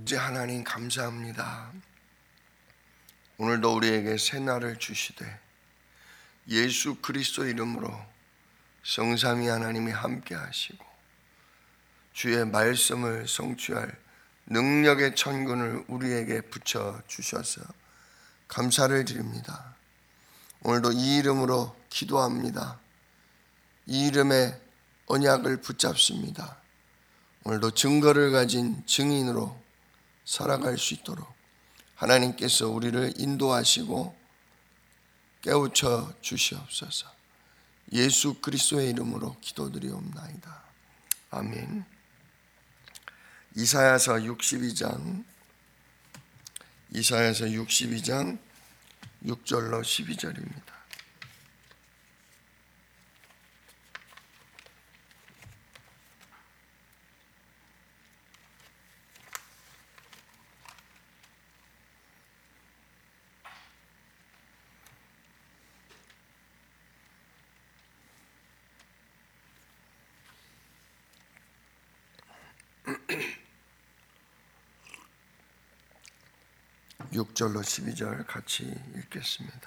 이제 하나님 감사합니다. 오늘도 우리에게 새 날을 주시되 예수 그리스도 이름으로 성삼위 하나님이 함께 하시고 주의 말씀을 성취할 능력의 천군을 우리에게 붙여 주셔서 감사를 드립니다. 오늘도 이 이름으로 기도합니다. 이 이름의 언약을 붙잡습니다. 오늘도 증거를 가진 증인으로 살아갈 수 있도록 하나님께서 우리를 인도하시고 깨우쳐 주시옵소서. 예수 그리스도의 이름으로 기도드리옵나이다. 아멘. 이사야서 62장 6절로 12절입니다. (6절로 12절) 같이 읽겠습니다.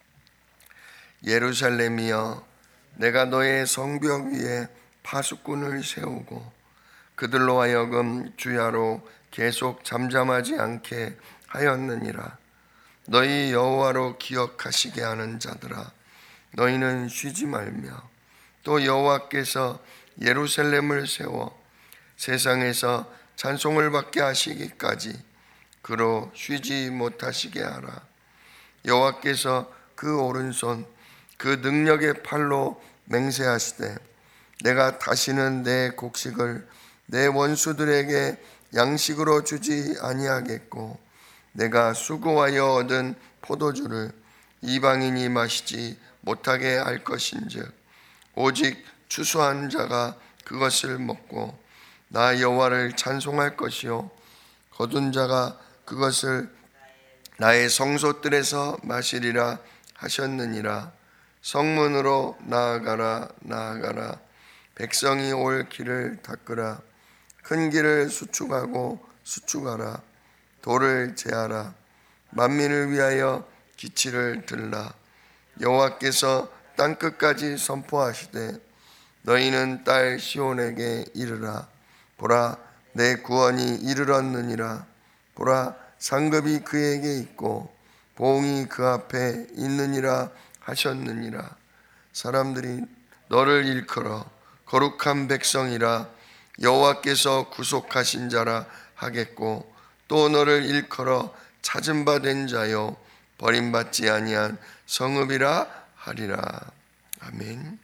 예루살렘이여, 내가 너의 성벽 위에 파수꾼을 세우고 그들로 하여금 주야로 계속 잠잠하지 않게 하였느니라. 너희 여호와로 기억하시게 하는 자들아, 너희는 쉬지 말며 또 여호와께서 예루살렘을 세워 세상에서 찬송을 받게 하시기까지 그로 쉬지 못하시게 하라. 여호와께서 그 오른손 그 능력의 팔로 맹세하시되 내가 다시는 내 곡식을 내 원수들에게 양식으로 주지 아니하겠고 내가 수고하여 얻은 포도주를 이방인이 마시지 못하게 할 것인즉 오직 추수한 자가 그것을 먹고 나 여호와를 찬송할 것이요 거둔 자가 그것을 나의 성소들에서 마시리라 하셨느니라. 성문으로 나아가라 나아가라. 백성이 올 길을 닦으라. 큰 길을 수축하고 수축하라. 돌을 제하라. 만민을 위하여 기치를 들라. 여호와께서 땅끝까지 선포하시되 너희는 딸 시온에게 이르라. 보라, 내 구원이 이르렀느니라. 보라, 상급이 그에게 있고 보응이 그 앞에 있느니라 하셨느니라. 사람들이 너를 일컬어 거룩한 백성이라 여호와께서 구속하신 자라 하겠고 또 너를 일컬어 찾은 바 된 자요 버림받지 아니한 성읍이라 하리라. 아멘.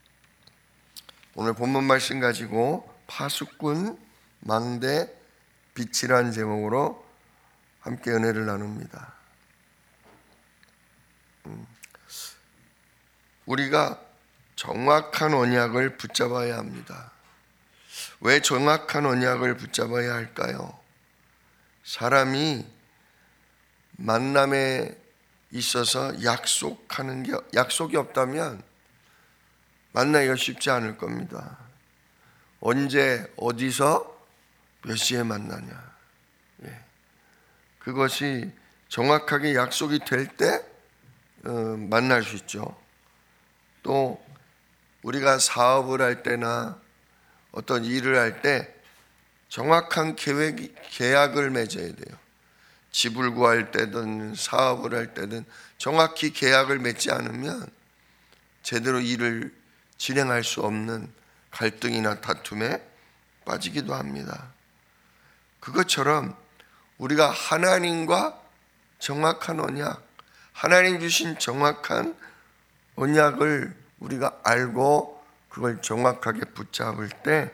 오늘 본문 말씀 가지고 파수꾼, 망대, 빛이란 제목으로 함께 은혜를 나눕니다. 우리가 정확한 언약을 붙잡아야 합니다. 왜 정확한 언약을 붙잡아야 할까요? 사람이 만남에 있어서 약속이 없다면 만나기가 쉽지 않을 겁니다. 언제 어디서 몇 시에 만나냐, 그것이 정확하게 약속이 될 때 만날 수 있죠. 또 우리가 사업을 할 때나 어떤 일을 할 때 정확한 계약을 맺어야 돼요. 집을 구할 때든 사업을 할 때든 정확히 계약을 맺지 않으면 제대로 일을 진행할 수 없는 갈등이나 다툼에 빠지기도 합니다. 그것처럼 우리가 하나님과 정확한 언약, 하나님 주신 정확한 언약을 우리가 알고 그걸 정확하게 붙잡을 때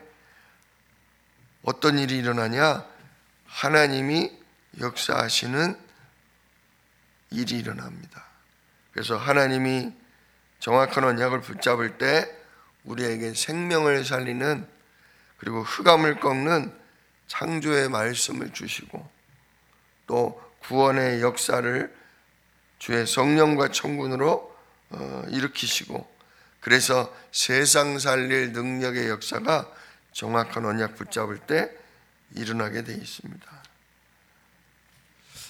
어떤 일이 일어나냐? 하나님이 역사하시는 일이 일어납니다. 그래서 하나님이 정확한 언약을 붙잡을 때 우리에게 생명을 살리는, 그리고 흑암을 꺾는 창조의 말씀을 주시고 또 구원의 역사를 주의 성령과 천군으로 일으키시고, 그래서 세상 살릴 능력의 역사가 정확한 언약 붙잡을 때 일어나게 되어 있습니다.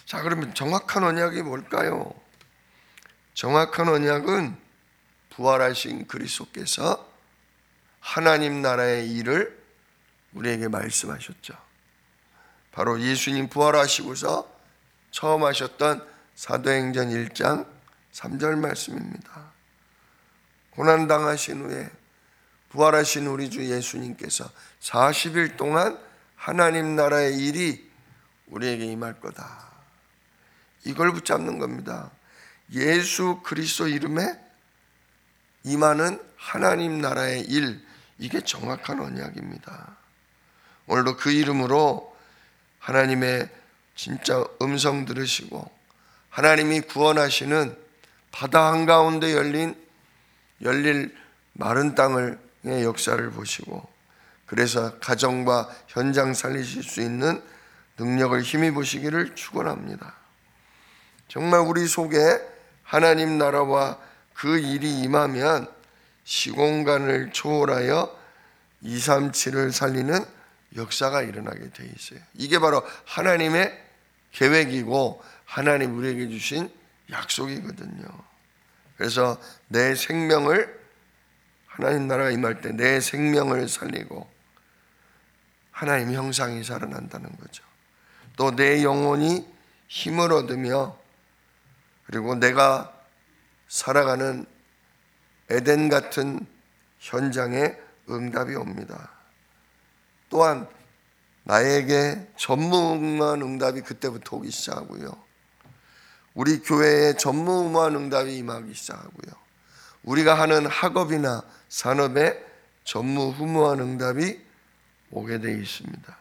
자, 그러면 정확한 언약이 뭘까요? 정확한 언약은 부활하신 그리스도께서 하나님 나라의 일을 우리에게 말씀하셨죠. 바로 예수님 부활하시고서 처음 하셨던 사도행전 1장 3절 말씀입니다. 고난당하신 후에 부활하신 우리 주 예수님께서 40일 동안 하나님 나라의 일이 우리에게 임할 거다. 이걸 붙잡는 겁니다. 예수 그리스도 이름에 임하는 하나님 나라의 일, 이게 정확한 언약입니다. 오늘도 그 이름으로 하나님의 진짜 음성 들으시고 하나님이 구원하시는 바다 한가운데 열릴 마른 땅의 역사를 보시고, 그래서 가정과 현장 살리실 수 있는 능력을 힘입으시기를 축원합니다. 정말 우리 속에 하나님 나라와 그 일이 임하면 시공간을 초월하여 237을 살리는 역사가 일어나게 돼 있어요. 이게 바로 하나님의 계획이고 하나님 우리에게 주신 약속이거든요. 그래서 내 생명을, 하나님 나라가 임할 때 내 생명을 살리고 하나님 형상이 살아난다는 거죠. 또 내 영혼이 힘을 얻으며, 그리고 내가 살아가는 에덴 같은 현장에 응답이 옵니다. 또한 나에게 전무후무한 응답이 그때부터 오기 시작하고요. 우리 교회에 전무후무한 응답이 임하기 시작하고요. 우리가 하는 학업이나 산업에 전무후무한 응답이 오게 되어 있습니다.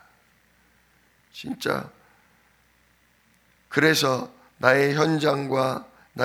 진짜 그래서 나의 현장과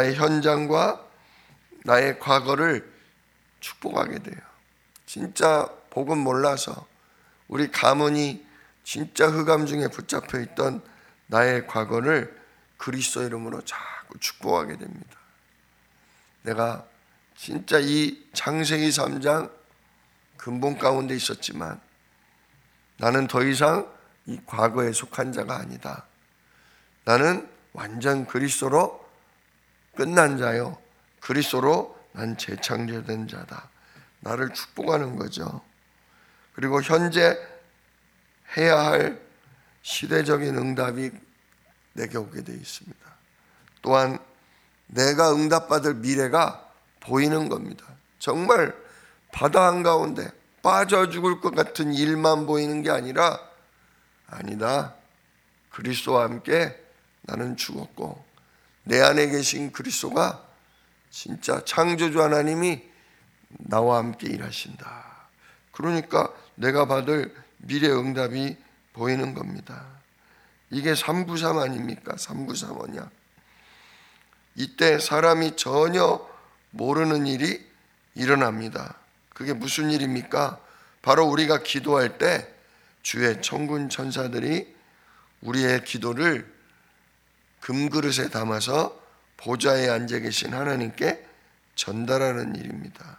나의 과거를 축복하게 돼요. 진짜 복음 몰라서 우리 가문이 진짜 흑암 중에 붙잡혀 있던 나의 과거를 그리스도 이름으로 자꾸 축복하게 됩니다. 내가 진짜 이 창세기 3장 근본 가운데 있었지만 나는 더 이상 이 과거에 속한 자가 아니다. 나는 완전 그리스도로 끝난 자요, 그리스도로 난 재창조된 자다. 나를 축복하는 거죠. 그리고 현재 해야 할 시대적인 응답이 내게 오게 되어 있습니다. 또한 내가 응답받을 미래가 보이는 겁니다. 정말 바다 한가운데 빠져 죽을 것 같은 일만 보이는 게 아니라, 아니다, 그리스도와 함께 나는 죽었고 내 안에 계신 그리스도가 진짜 창조주 하나님이 나와 함께 일하신다. 그러니까 내가 받을 미래 응답이 보이는 겁니다. 이게 393 아닙니까? 393 언약. 이때 사람이 전혀 모르는 일이 일어납니다. 그게 무슨 일입니까? 바로 우리가 기도할 때 주의 천군 천사들이 우리의 기도를 금그릇에 담아서 보좌에 앉아 계신 하나님께 전달하는 일입니다.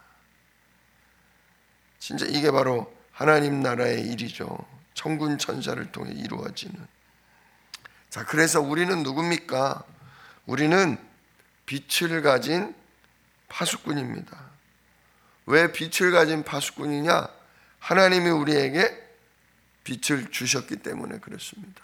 진짜 이게 바로 하나님 나라의 일이죠. 천군 천사를 통해 이루어지는. 자, 그래서 우리는 누굽니까? 우리는 빛을 가진 파수꾼입니다. 왜 빛을 가진 파수꾼이냐? 하나님이 우리에게 빛을 주셨기 때문에 그렇습니다.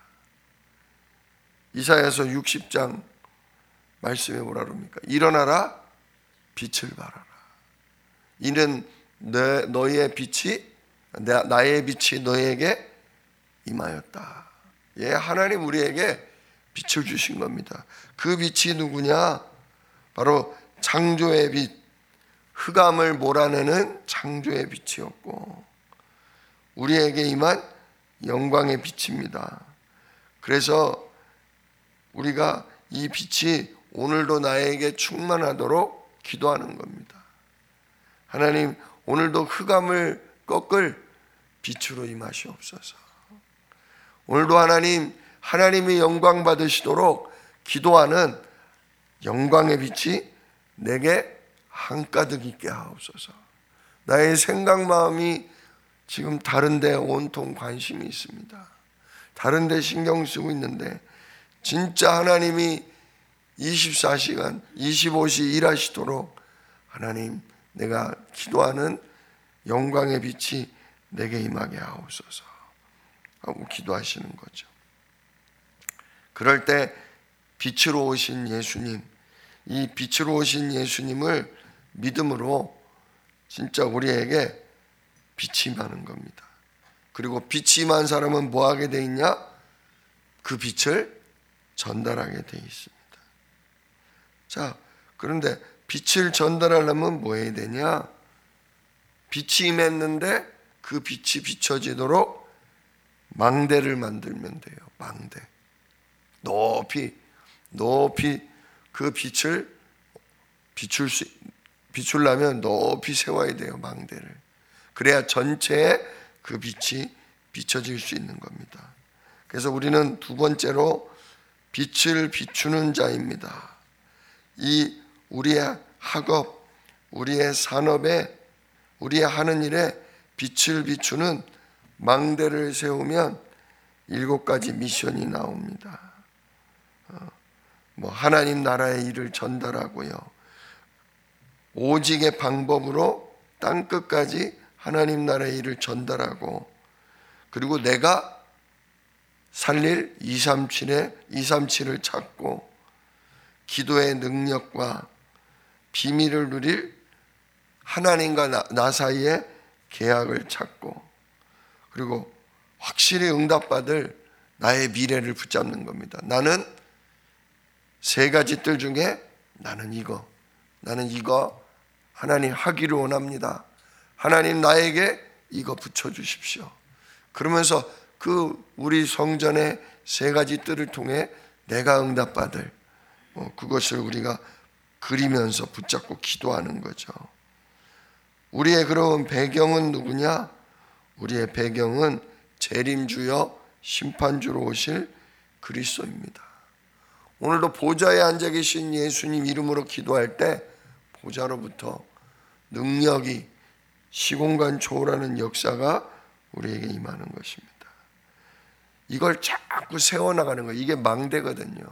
이사야서 60장 말씀에 뭐라 그럽니까? 일어나라, 빛을 발하라. 이는 너희의 빛이, 나의 빛이 너희에게 임하였다. 예, 하나님 우리에게 빛을 주신 겁니다. 그 빛이 누구냐? 바로 창조의 빛, 흑암을 몰아내는 창조의 빛이었고 우리에게 임한 영광의 빛입니다. 그래서 우리가 이 빛이 오늘도 나에게 충만하도록 기도하는 겁니다. 하나님, 오늘도 흑암을 꺾을 빛으로 임하시옵소서. 오늘도 하나님이 영광 받으시도록 기도하는 영광의 빛이 내게 한가득 있게 하옵소서. 나의 생각 마음이 지금 다른 데 온통 관심이 있습니다. 다른 데 신경 쓰고 있는데 진짜 하나님이 24시간 25시 일하시도록 하나님 내가 기도하는 영광의 빛이 내게 임하게 하옵소서 하고 기도하시는 거죠. 그럴 때 빛으로 오신 예수님, 이 빛으로 오신 예수님을 믿음으로 진짜 우리에게 빛이 임하는 겁니다. 그리고 빛이 임한 사람은 뭐 하게 돼 있냐? 그 빛을 전달하게 돼 있습니다. 자, 그런데 빛을 전달하려면 뭐 해야 되냐? 빛이 임했는데 그 빛이 비춰지도록 망대를 만들면 돼요. 망대. 높이 그 빛을 비추려면 높이 세워야 돼요. 망대를. 그래야 전체에 그 빛이 비춰질 수 있는 겁니다. 그래서 우리는 두 번째로 빛을 비추는 자입니다. 이 우리의 학업, 우리의 산업에, 우리의 하는 일에 빛을 비추는 망대를 세우면 7가지 미션이 나옵니다. 하나님 나라의 일을 전달하고요. 오직의 방법으로 땅끝까지 하나님 나라의 일을 전달하고, 그리고 내가 살릴 237을 찾고, 기도의 능력과 비밀을 누릴 하나님과 나 사이에 계약을 찾고, 그리고 확실히 응답받을 나의 미래를 붙잡는 겁니다. 나는 3가지 뜰 중에 나는 이거 하나님 하기를 원합니다. 하나님 나에게 이거 붙여주십시오. 그러면서 그 우리 성전의 3가지 뜰을 통해 내가 응답받을 그것을 우리가 그리면서 붙잡고 기도하는 거죠. 우리의 그런 배경은 누구냐? 우리의 배경은 재림주여 심판주로 오실 그리스도입니다. 오늘도 보좌에 앉아 계신 예수님 이름으로 기도할 때 보좌로부터 능력이 시공간 초월하는 역사가 우리에게 임하는 것입니다. 이걸 자꾸 세워나가는 거예요. 이게 망대거든요.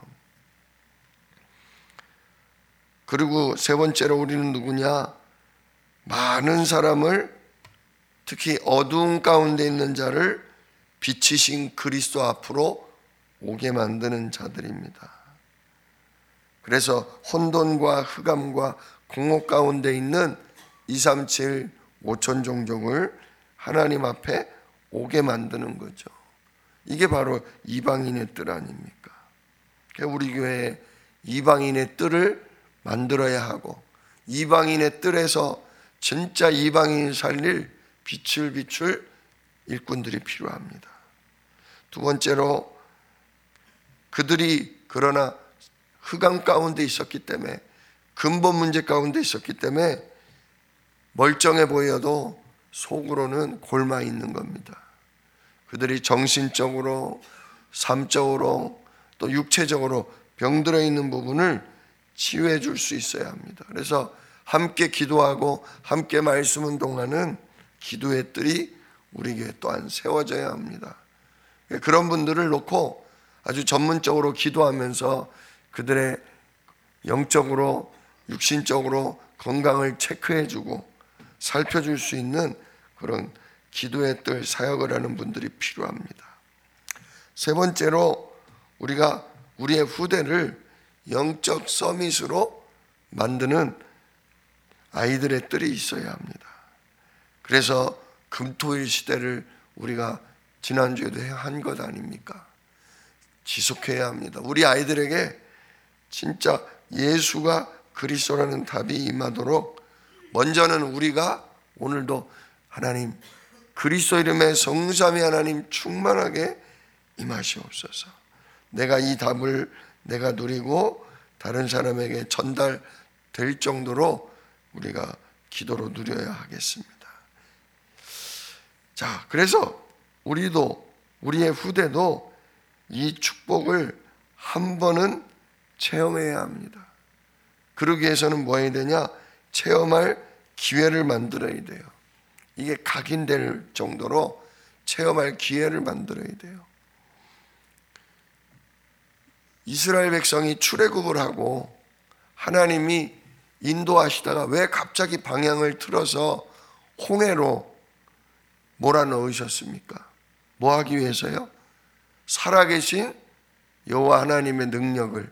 그리고 3번째로 우리는 누구냐? 많은 사람을, 특히 어두운 가운데 있는 자를 빛이신 그리스도 앞으로 오게 만드는 자들입니다. 그래서 혼돈과 흑암과 공허 가운데 있는 237 5천 종족을 하나님 앞에 오게 만드는 거죠. 이게 바로 이방인의 뜰 아닙니까? 우리 교회에 이방인의 뜰을 만들어야 하고, 이방인의 뜰에서 진짜 이방인을 살릴 빛을 비출 일꾼들이 필요합니다. 두 번째로 그들이 그러나 흑암 가운데 있었기 때문에, 근본 문제 가운데 있었기 때문에 멀쩡해 보여도 속으로는 골마 있는 겁니다. 그들이 정신적으로, 삶적으로, 또 육체적으로 병들어 있는 부분을 치유해 줄 수 있어야 합니다. 그래서 함께 기도하고 함께 말씀 운동하는 기도의 뜰이 우리 교회에 또한 세워져야 합니다. 그런 분들을 놓고 아주 전문적으로 기도하면서 그들의 영적으로, 육신적으로 건강을 체크해주고 살펴줄 수 있는 그런 기도의 뜰 사역을 하는 분들이 필요합니다. 3번째로 우리가 우리의 후대를 영적 서밋으로 만드는 아이들의 뜰이 있어야 합니다. 그래서 금토일 시대를 우리가 지난주에도 한 것 아닙니까? 지속해야 합니다. 우리 아이들에게 진짜 예수가 그리스도라는 답이 임하도록 먼저는 우리가 오늘도 하나님 그리스도 이름의 성삼위 하나님 충만하게 임하시옵소서. 내가 이 답을 내가 누리고 다른 사람에게 전달될 정도로 우리가 기도로 누려야 하겠습니다. 자, 그래서 우리도, 우리의 후대도 이 축복을 한 번은 체험해야 합니다. 그러기 위해서는 뭐 해야 되냐? 체험할 기회를 만들어야 돼요. 이게 각인될 정도로 체험할 기회를 만들어야 돼요. 이스라엘 백성이 출애굽을 하고 하나님이 인도하시다가 왜 갑자기 방향을 틀어서 홍해로 몰아넣으셨습니까? 뭐 하기 위해서요? 살아계신 여호와 하나님의 능력을,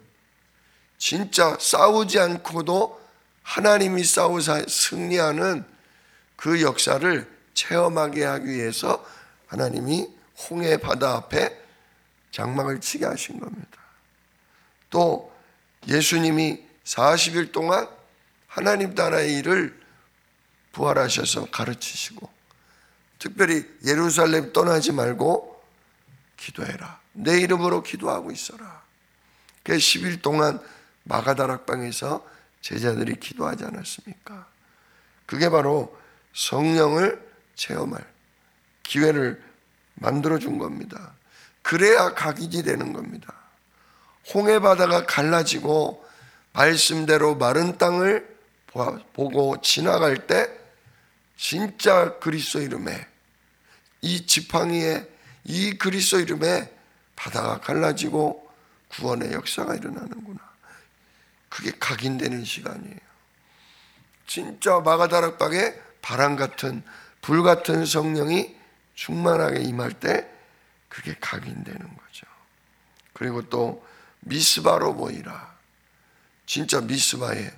진짜 싸우지 않고도 하나님이 싸우사 승리하는 그 역사를 체험하게 하기 위해서 하나님이 홍해 바다 앞에 장막을 치게 하신 겁니다. 또 예수님이 40일 동안 하나님 나라의 일을 부활하셔서 가르치시고, 특별히 예루살렘 떠나지 말고 기도해라, 내 이름으로 기도하고 있어라. 그 10일 동안 마가다락방에서 제자들이 기도하지 않았습니까? 그게 바로 성령을 체험할 기회를 만들어준 겁니다. 그래야 각인이 되는 겁니다. 홍해 바다가 갈라지고 말씀대로 마른 땅을 보고 지나갈 때 진짜 그리스도 이름에, 이 지팡이에, 이 그리스도 이름에 바다가 갈라지고 구원의 역사가 일어나는구나. 그게 각인되는 시간이에요. 진짜 마가다락방에 바람 같은, 불 같은 성령이 충만하게 임할 때 그게 각인되는 거죠. 그리고 또 미스바로 모이라. 진짜 미스바의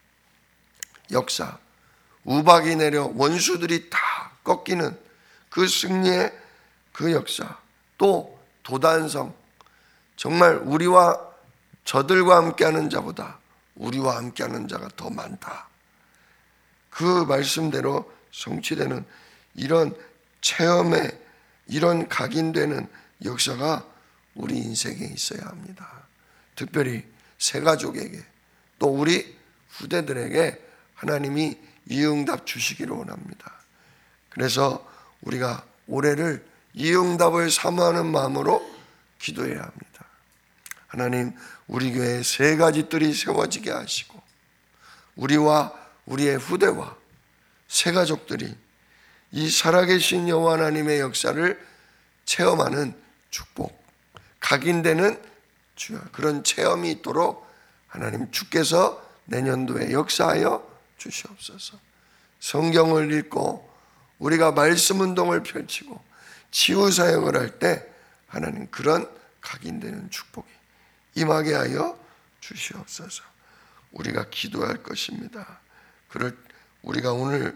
역사, 우박이 내려 원수들이 다 꺾이는 그 승리의 그 역사, 또 도단성, 정말 우리와 저들과 함께하는 자보다 우리와 함께하는 자가 더 많다. 그 말씀대로 성취되는 이런 체험에, 이런 각인되는 역사가 우리 인생에 있어야 합니다. 특별히 새 가족에게, 또 우리 후대들에게 하나님이 이 응답 주시기를 원합니다. 그래서 우리가 올해를 이 응답을 사모하는 마음으로 기도해야 합니다. 하나님, 우리 교회에 세 가지 뜰이 세워지게 하시고, 우리와 우리의 후대와 새 가족들이 이 살아계신 여호와 하나님의 역사를 체험하는 축복, 각인되는 그런 체험이 있도록 하나님 주께서 내년도에 역사하여 주시옵소서. 성경을 읽고 우리가 말씀 운동을 펼치고 치유 사역을 할 때 하나님 그런 각인되는 축복이 임하게 하여 주시옵소서. 우리가 기도할 것입니다. 그럴 우리가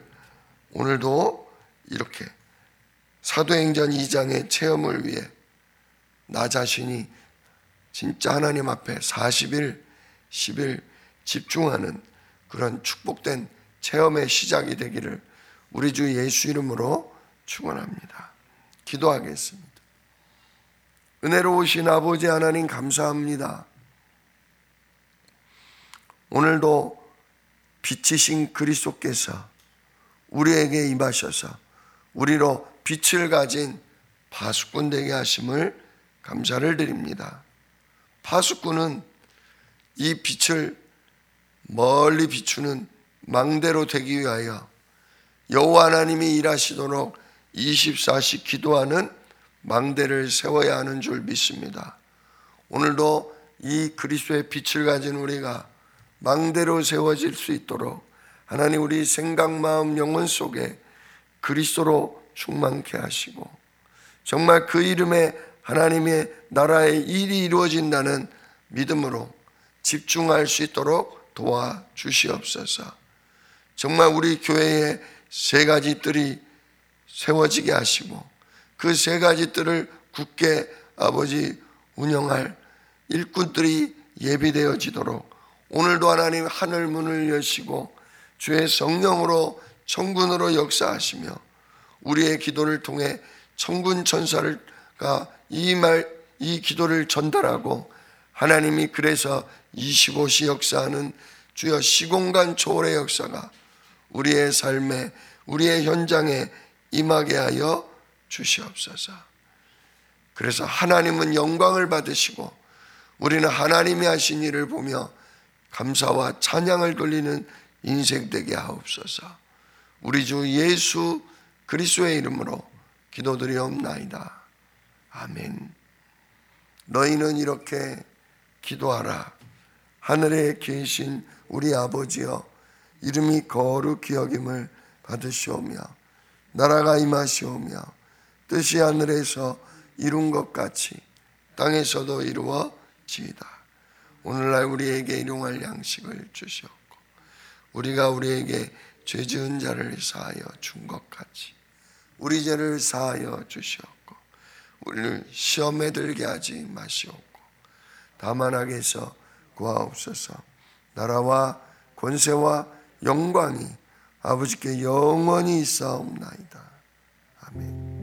오늘도 이렇게 사도행전 2장의 체험을 위해 나 자신이 진짜 하나님 앞에 40일, 10일 집중하는 그런 축복된 체험의 시작이 되기를 우리 주 예수 이름으로 축원합니다. 기도하겠습니다. 은혜로우신 아버지 하나님 감사합니다. 오늘도 빛이신 그리스도께서 우리에게 임하셔서 우리로 빛을 가진 파수꾼 되게 하심을 감사를 드립니다. 파수꾼은 이 빛을 멀리 비추는 망대로 되기 위하여 여호와 하나님이 일하시도록 24시 기도하는 망대를 세워야 하는 줄 믿습니다. 오늘도 이 그리스도의 빛을 가진 우리가 망대로 세워질 수 있도록 하나님 우리 생각, 마음, 영혼 속에 그리스도로 충만케 하시고 정말 그 이름에 하나님의 나라의 일이 이루어진다는 믿음으로 집중할 수 있도록 도와주시옵소서. 정말 우리 교회에 세 가지 뜰이 세워지게 하시고 그 세 가지 뜰을 굳게 아버지 운영할 일꾼들이 예비되어지도록 오늘도 하나님 하늘 문을 여시고 주의 성령으로 천군으로 역사하시며 우리의 기도를 통해 천군 천사가 이 기도를 전달하고 하나님이 그래서 25시 역사하는 주여 시공간 초월의 역사가 우리의 삶에 우리의 현장에 임하게 하여 주시옵소서. 그래서 하나님은 영광을 받으시고 우리는 하나님이 하신 일을 보며 감사와 찬양을 돌리는 인생 되게 하옵소서. 우리 주 예수 그리스도의 이름으로 기도드리옵나이다. 아멘. 너희는 이렇게 기도하라. 하늘에 계신 우리 아버지여, 이름이 거룩히 여김을 받으시오며 나라가 임하시오며 뜻이 하늘에서 이룬 것 같이 땅에서도 이루어지이다. 오늘날 우리에게 일용할 양식을 주시옵고 우리가 우리에게 죄 지은 자를 사하여 준 것 같이 우리 죄를 사하여 주시옵고 우리를 시험에 들게 하지 마시옵고 다만 악에서 구하옵소서. 나라와 권세와 영광이 아버지께 영원히 있사옵나이다. 아멘.